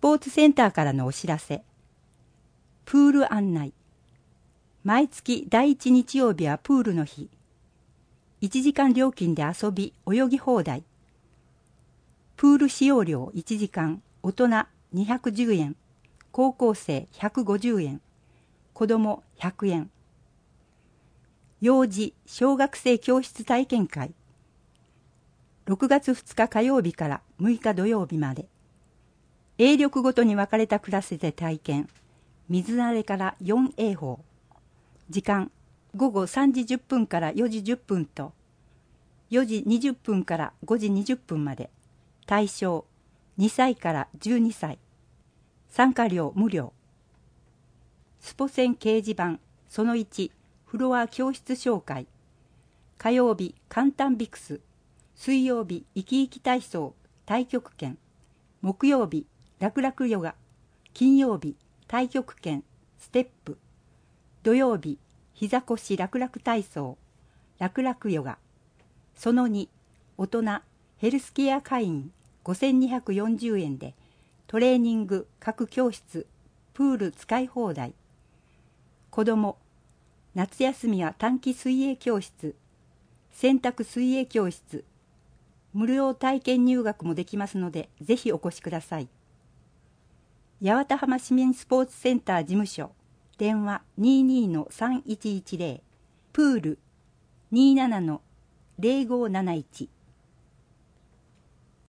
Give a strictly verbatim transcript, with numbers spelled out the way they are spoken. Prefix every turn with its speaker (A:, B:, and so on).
A: ポーツセンターからのお知らせ。プール案内。毎月だいいち日曜日はプールの日。いちじかん料金で遊び、泳ぎ放題。プール使用料いちじかん、大人にひゃくじゅうえん、高校生ひゃくごじゅうえん、子供ひゃくえん。幼児・小学生教室体験会。ろくがつふつか火曜日からむいか土曜日まで。泳力ごとに分かれたクラスで体験。水慣れから よんエー 法。時間、ごごさんじじゅっぷんからよじじゅっぷんと、よじにじゅっぷんからごじにじゅっぷんまで。対象、にさいからじゅうにさい。参加料無料。スポセン掲示板、そのいち、フロア教室紹介。火曜日、簡単ビクス。水曜日、生き生き体操、太極拳。木曜日、楽々ヨガ。金曜日、太極拳、ステップ。土曜日、膝腰楽々体操、楽々ヨガ。そのに、大人、ヘルスケア会員ごせんにひゃくよんじゅうえんで、トレーニング各教室、プール使い放題。子供、夏休みは短期水泳教室、選択水泳教室、無料体験入学もできますので、ぜひお越しください。八幡浜市民スポーツセンター事務所、電話 にじゅうにのさんいちいちゼロ、プール にじゅうななのゼロごーなないち。